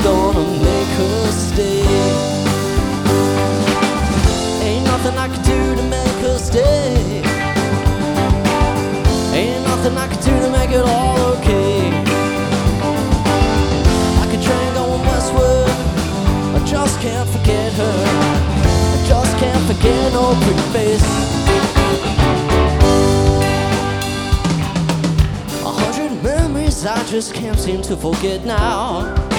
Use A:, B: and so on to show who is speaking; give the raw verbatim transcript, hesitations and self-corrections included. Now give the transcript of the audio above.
A: gonna make her stay. Ain't nothing I can do to make her stay. Ain't nothing I can do to make it all okay. Like a train going westward, I just can't forget her. I just can't forget no pretty face. A hundred memories I just can't seem to forget now.